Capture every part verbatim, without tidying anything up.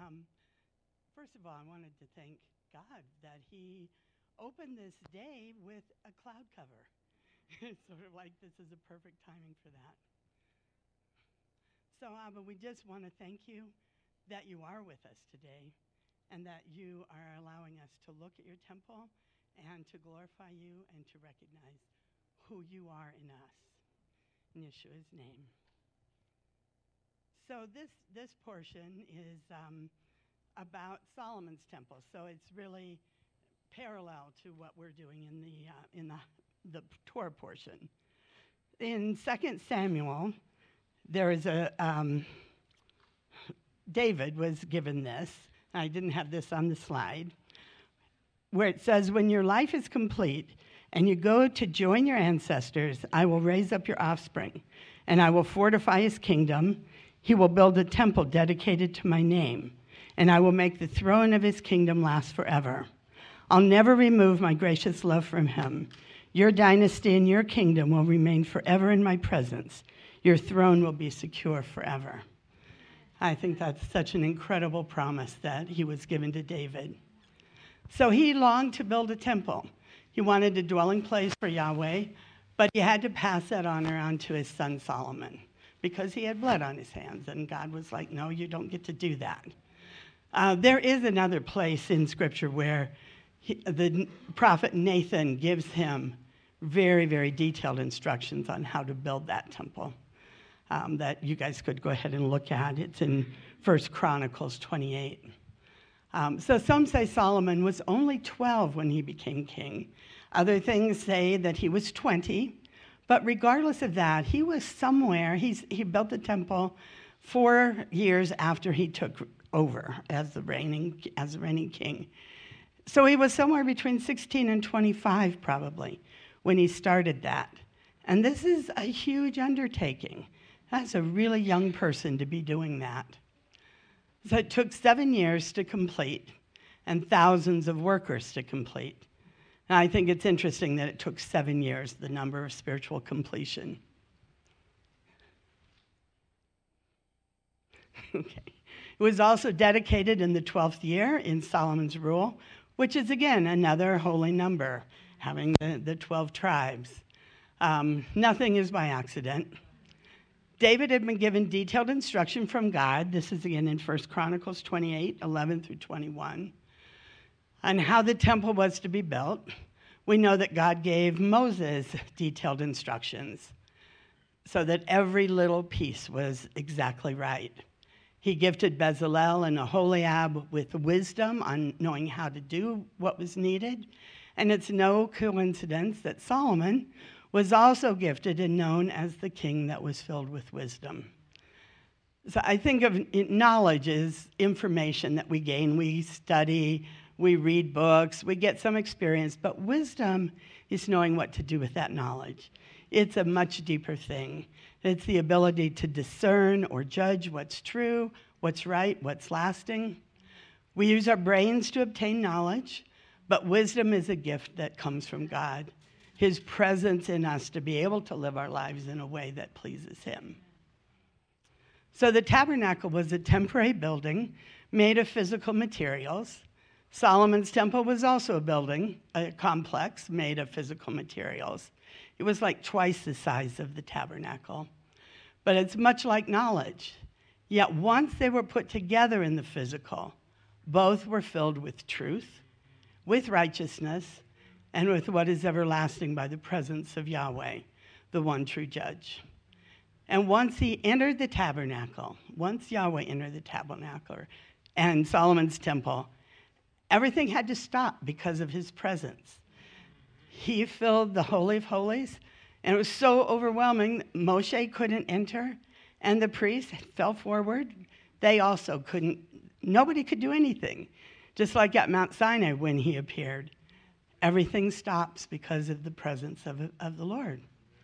Um, first of all, I wanted to thank God that he opened this day with a cloud cover. It's sort of like this is a perfect timing for that. So, Abba, we just want to thank you that you are with us today and that you are allowing us to look at your temple and to glorify you and to recognize who you are in us. In Yeshua's name. So this, this portion is um, about Solomon's temple. So it's really parallel to what we're doing in the, uh, in the, the Torah portion. In Second Samuel, there is a, um, David was given this. I didn't have this on the slide, where it says, when your life is complete and you go to join your ancestors, I will raise up your offspring, and I will fortify his kingdom. He will build a temple dedicated to my name, and I will make the throne of his kingdom last forever. I'll never remove my gracious love from him. Your dynasty and your kingdom will remain forever in my presence. Your throne will be secure forever. I think that's such an incredible promise that he was given to David. So he longed to build a temple. He wanted a dwelling place for Yahweh, but he had to pass that honor on to his son Solomon because he had blood on his hands, and God was like, no, you don't get to do that. Uh, there is another place in Scripture where he, the prophet Nathan gives him very, very detailed instructions on how to build that temple um, that you guys could go ahead and look at. It's in First Chronicles twenty-eight. Um, so some say Solomon was only twelve when he became king. Other things say that he was twenty. But regardless of that, he was somewhere. He's, he built the temple four years after he took over as the reigning, as the reigning king. So he was somewhere between sixteen and twenty-five probably when he started that. And this is a huge undertaking. That's a really young person to be doing that. So it took seven years to complete and thousands of workers to complete. And I think it's interesting that it took seven years, the number of spiritual completion. Okay. It was also dedicated in the twelfth year in Solomon's rule, which is, again, another holy number, having the, the twelve tribes. Um, nothing is by accident. David had been given detailed instruction from God. This is again in First Chronicles twenty-eight, eleven through twenty-one, on how the temple was to be built. We know that God gave Moses detailed instructions so that every little piece was exactly right. He gifted Bezalel and Aholiab with wisdom on knowing how to do what was needed. And it's no coincidence that Solomon was also gifted and known as the king that was filled with wisdom. So I think of knowledge as information that we gain. We study, we read books, we get some experience, but wisdom is knowing what to do with that knowledge. It's a much deeper thing. It's the ability to discern or judge what's true, what's right, what's lasting. We use our brains to obtain knowledge, but wisdom is a gift that comes from God. His presence in us to be able to live our lives in a way that pleases him. So the tabernacle was a temporary building made of physical materials. Solomon's temple was also a building, a complex made of physical materials. It was like twice the size of the tabernacle. But it's much like knowledge. Yet once they were put together in the physical, both were filled with truth, with righteousness, and with what is everlasting by the presence of Yahweh, the one true judge. And once he entered the tabernacle, once Yahweh entered the tabernacle and Solomon's temple, everything had to stop because of his presence. He filled the Holy of Holies, and it was so overwhelming, Moshe couldn't enter, and the priests fell forward. They also couldn't, nobody could do anything. Just like at Mount Sinai when he appeared. Everything stops because of the presence of, of the Lord.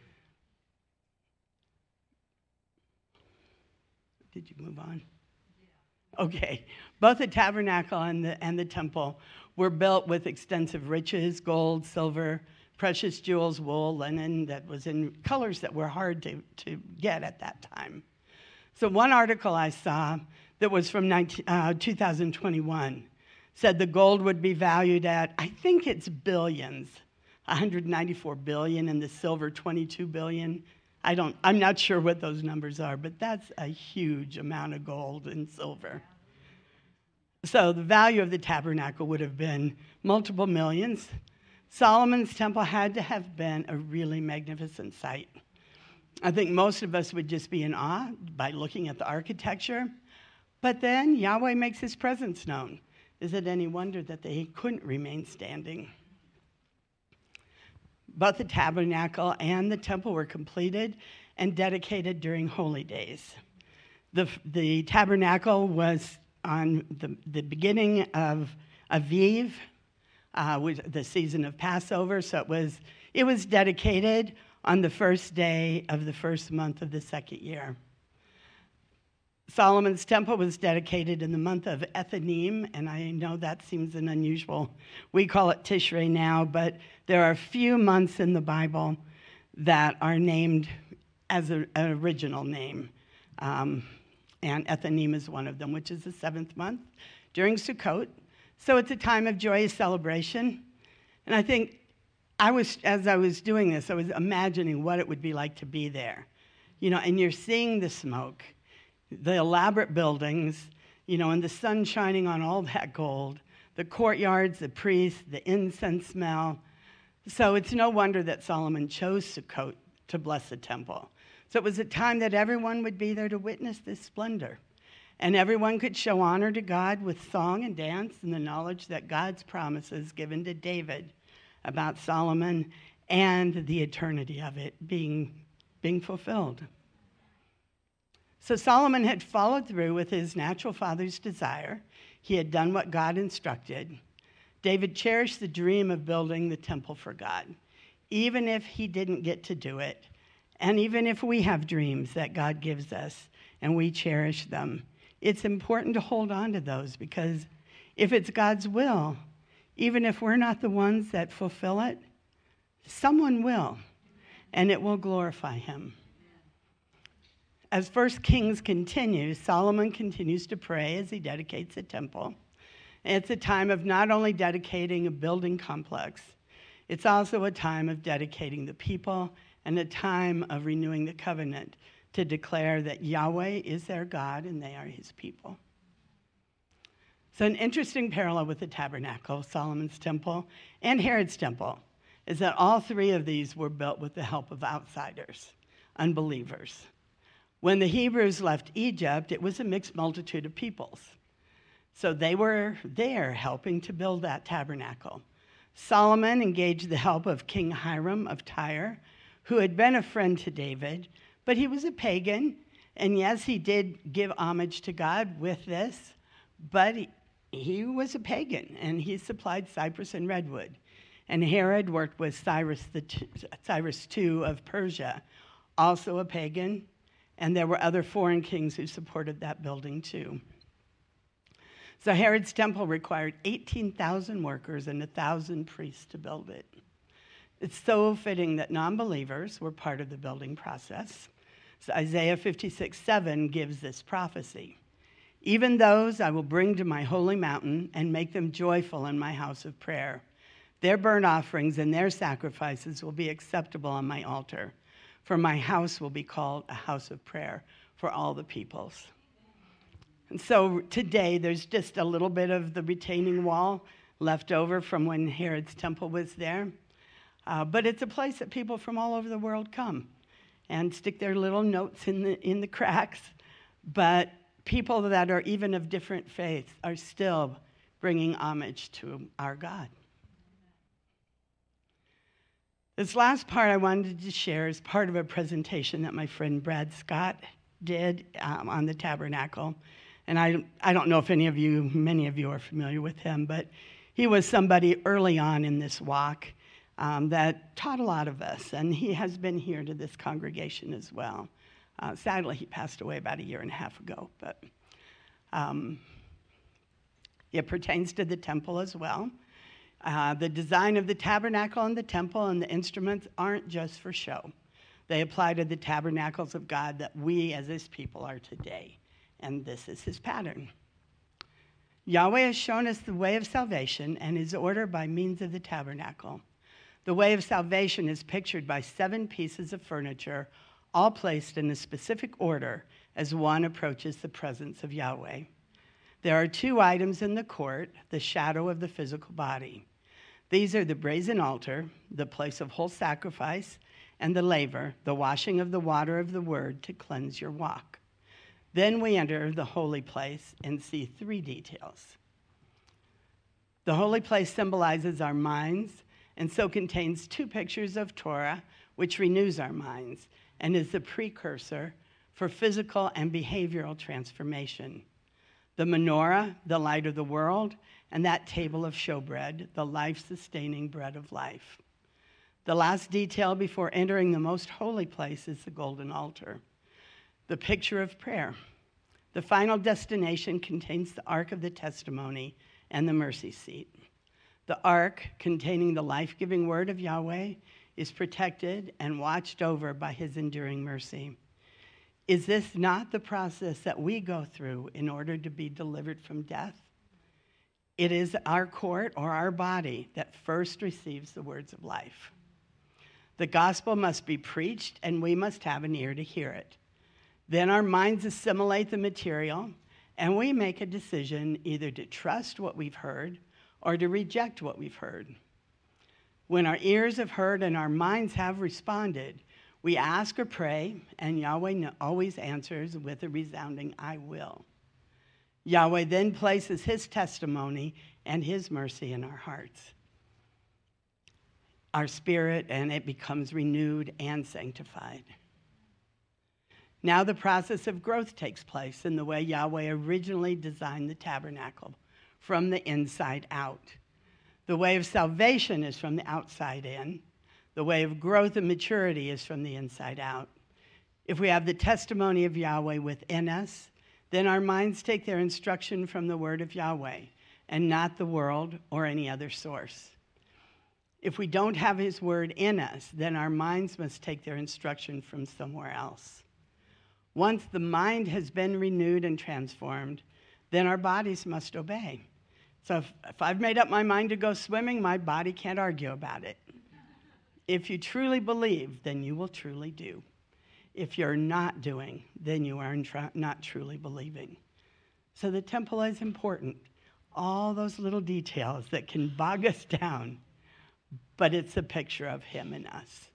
Did you move on? Yeah. Okay. Both the tabernacle and the, and the temple were built with extensive riches, gold, silver, precious jewels, wool, linen that was in colors that were hard to, to get at that time. So one article I saw that was from nineteen, uh, two thousand twenty-one said the gold would be valued at, I think it's billions, one hundred ninety-four billion, and the silver twenty-two billion. I don't, I'm not sure what those numbers are, but that's a huge amount of gold and silver. So the value of the tabernacle would have been multiple millions. Solomon's temple had to have been a really magnificent sight. I think most of us would just be in awe by looking at the architecture. But then Yahweh makes his presence known. Is it any wonder that they couldn't remain standing? Both the tabernacle and the temple were completed and dedicated during holy days. The, the tabernacle was on the, the beginning of Aviv, uh, was the season of Passover, so it was, it was dedicated on the first day of the first month of the second year. Solomon's temple was dedicated in the month of Ethanim, and I know that seems an unusual. We call it Tishrei now, but there are a few months in the Bible that are named as a, an original name, um, and Ethanim is one of them, which is the seventh month during Sukkot. So it's a time of joyous celebration, and I think I was, as I was doing this, I was imagining what it would be like to be there, you know, and you're seeing the smoke, the elaborate buildings, you know, and the sun shining on all that gold, the courtyards, the priests, the incense smell. So it's no wonder that Solomon chose Sukkot to bless the temple. So it was a time that everyone would be there to witness this splendor. And everyone could show honor to God with song and dance and the knowledge that God's promises given to David about Solomon and the eternity of it being, being fulfilled. So Solomon had followed through with his natural father's desire. He had done what God instructed. David cherished the dream of building the temple for God, even if he didn't get to do it. And even if we have dreams that God gives us and we cherish them, it's important to hold on to those, because if it's God's will, even if we're not the ones that fulfill it, someone will, and it will glorify him. As First Kings continues, Solomon continues to pray as he dedicates the temple. And it's a time of not only dedicating a building complex, it's also a time of dedicating the people and a time of renewing the covenant to declare that Yahweh is their God and they are his people. So an interesting parallel with the tabernacle, Solomon's temple, and Herod's temple is that all three of these were built with the help of outsiders, unbelievers. When the Hebrews left Egypt, it was a mixed multitude of peoples. So they were there helping to build that tabernacle. Solomon engaged the help of King Hiram of Tyre, who had been a friend to David, but he was a pagan. And yes, he did give homage to God with this, but he, he was a pagan, and he supplied cypress and redwood. And Herod worked with Cyrus, the t- Cyrus the Second of Persia, also a pagan. And there were other foreign kings who supported that building too. So Herod's temple required eighteen thousand workers and one thousand priests to build it. It's so fitting that non-believers were part of the building process. So Isaiah fifty-six seven gives this prophecy. Even those I will bring to my holy mountain and make them joyful in my house of prayer. Their burnt offerings and their sacrifices will be acceptable on my altar. For my house will be called a house of prayer for all the peoples. And so today, there's just a little bit of the retaining wall left over from when Herod's temple was there. Uh, but it's a place that people from all over the world come and stick their little notes in the, in the cracks. But people that are even of different faiths are still bringing homage to our God. This last part I wanted to share is part of a presentation that my friend Brad Scott did um, on the tabernacle. And I, I don't know if any of you, many of you are familiar with him, but he was somebody early on in this walk um, that taught a lot of us. And he has been here to this congregation as well. Uh, sadly, he passed away about a year and a half ago, but um, it pertains to the temple as well. Uh, the design of the tabernacle and the temple and the instruments aren't just for show. They apply to the tabernacles of God that we as his people are today. and this is his pattern. Yahweh has shown us the way of salvation and his order by means of the tabernacle. The way of salvation is pictured by seven pieces of furniture, all placed in a specific order as one approaches the presence of Yahweh. There are two items in the court, the shadow of the physical body. These are the brazen altar, the place of whole sacrifice, and the laver, the washing of the water of the word to cleanse your walk. Then we enter the holy place and see three details. The holy place symbolizes our minds, and so contains two pictures of Torah, which renews our minds and is the precursor for physical and behavioral transformation. The menorah, the light of the world, and that table of showbread, the life-sustaining bread of life. The last detail before entering the most holy place is the golden altar, the picture of prayer. The final destination contains the Ark of the Testimony and the mercy seat. The Ark, containing the life-giving word of Yahweh, is protected and watched over by his enduring mercy. Is this not the process that we go through in order to be delivered from death? It is our court or our body that first receives the words of life. The gospel must be preached, and we must have an ear to hear it. Then our minds assimilate the material, and we make a decision either to trust what we've heard or to reject what we've heard. When our ears have heard and our minds have responded, we ask or pray, and Yahweh always answers with a resounding, I will. Yahweh then places his testimony and his mercy in our hearts, our spirit, and it becomes renewed and sanctified. Now the process of growth takes place in the way Yahweh originally designed the tabernacle, from the inside out. The way of salvation is from the outside in. The way of growth and maturity is from the inside out. If we have the testimony of Yahweh within us, then our minds take their instruction from the word of Yahweh and not the world or any other source. If we don't have his word in us, then our minds must take their instruction from somewhere else. Once the mind has been renewed and transformed, then our bodies must obey. So if, if I've made up my mind to go swimming, my body can't argue about it. If you truly believe, then you will truly do. If you're not doing, then you are not truly believing. So the temple is important. All those little details that can bog us down, but it's a picture of him and us.